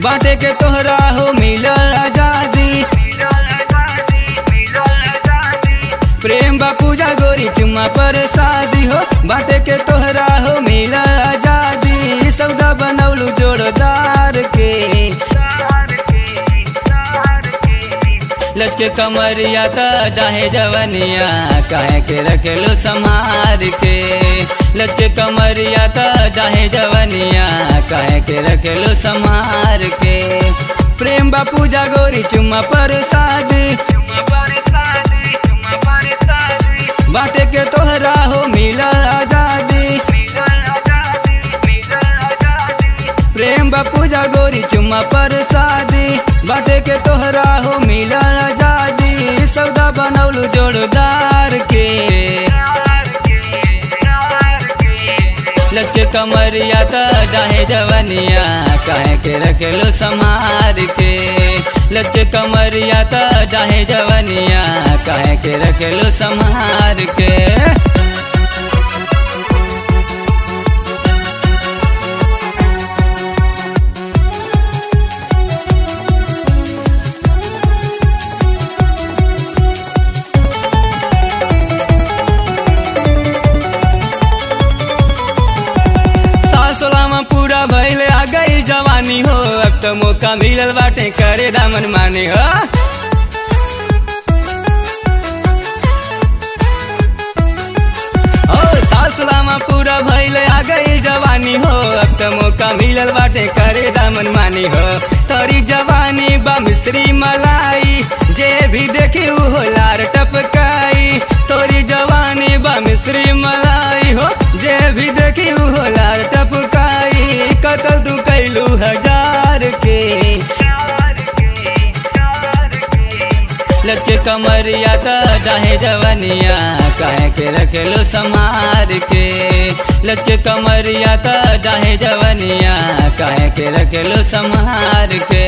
बाटे के तोहरा हो मिलल आजादी। प्रेम बा पूजा गोरी चुम्मा पर शादी हो, बाटे के तोहरा हो मिलल आजादी। सौदा बनौलू जोड़दार के लचके कमरिया त चाहे जवनिया काहे के रखेलो संहार के। लचके कमरिया त चाहे जवनिया काहे के रखेलो संहार के। प्रेम बा पूजा गोरी चुम्मा पर शादी, बाटे के तोहरा हो मिलल आजादी। प्रेम बा पूजा गोरी चुम्मा पर शादी, बाटे के तोहरा हो मिलल आजादी। सौदा बनौलू जोड़दार के लचके कमरिया त चाहे जवनिया काहे के रखेलो संहार के। लचके कमरिया त चाहे जवनिया काहे के रखेलो संहार के। पूरा भइले आ गई जवानी हो, अब तो मौका मिलल बाटे करे दामन माने हो। साल सुलामा पूरा भइले आ गई जवानी हो, अब तो मौका मिलल बाटे करे दामन मानी हो। तोरी जवानी बा मिश्री मलाई, जे भी देखी हो लार टपकाई। तोरी जवानी बा मिश्री मलाई हो, जे भी देखी हो लार टपकाई। कतल तू कैलू हजार के लचके कमरिया त चाहे जवनिया काहे के रखेलो संहार के। लचके कमरिया त चाहे जवनिया काहे के रखेलो संहार के।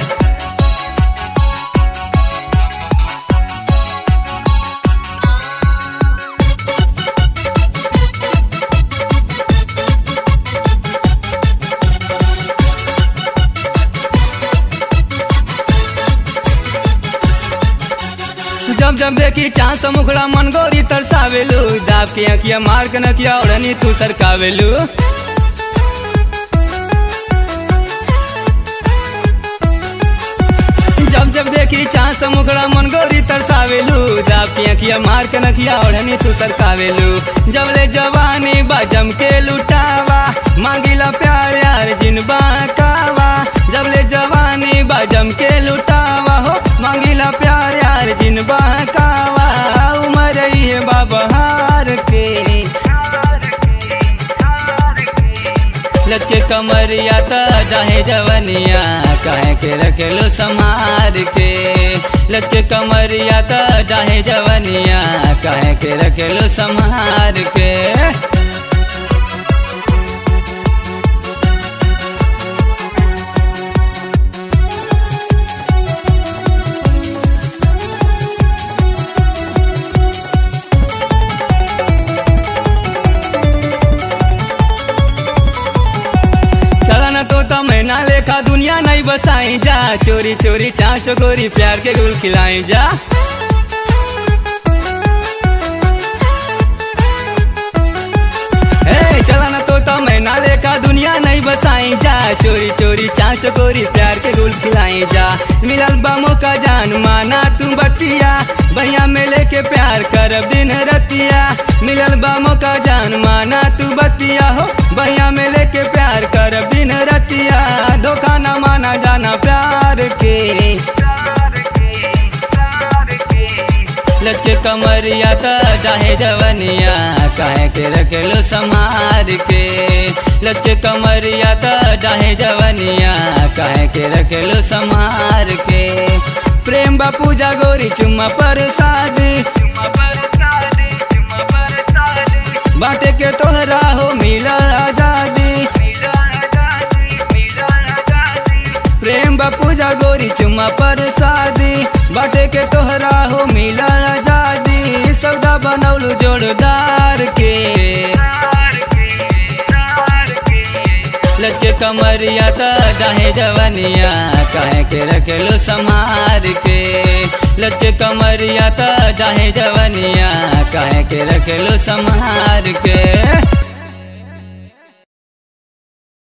जब जब देखी चांस मुखड़ा मन गोरी तरसावेलू। दाब के अखिया मार के नकिया ओढ़नी तू सरकावेलू। जब जब देखी चांस मुखड़ा मन गोरी तरसावेलू। दाब के अखिया मार के नकिया ओढ़नी तू सरकावेलू। जबले जवानी बा जम के लुटावा, मांगिला प्यार यार जिनबा कावा। जबले जवानी बा जम के लुटावा हो, मांगिला प्यार यार जिनबा कावा। उमर है बाबहार के लचके कमरिया त चाहे जवनिया काहे के रखेलो संहार के। लचके कमरिया त चाहे जवनिया काहे के रखेलो संहार के। मैना लेखा दुनिया नहीं बसाई जा, चोरी चोरी चाचो गोरी प्यार के गुल खिलाई जा। चला ना तो मैना लेखा दुनिया नहीं बसाई जा, चोरी चोरी चाचो गोरी प्यार के गुल खिलाई जा। मिलल बामो का जान माना तू बतिया, भैया में लेके प्यार कर दिन रतिया। मिलल बामो का जान माना तू बतिया हो, भैया में लेके प्यार कर दिन रतिया। धोखा न माना जाना प्यार के लचके कमरिया त चाहे जवनिया काहे के रखेलो संहार के। लचके कमरिया त चाहे जवनिया काहे के रखेलो संहार के। प्रेम बा पूजा गोरी चुम्मा पर शादी, बाटे के तोहरा हो मिलल आजादी। प्रेम बा पूजा गोरी चुम्मा पर शादी, बाटे के तोहरा हो मिलल आजादी। सौदा बनौलू जोड़दार के लचके कमरिया त जाहे जवनिया काहे के रखेलो संहार के। लचके कमरिया त जाहे जवनिया काहे के रखेलो संहार के।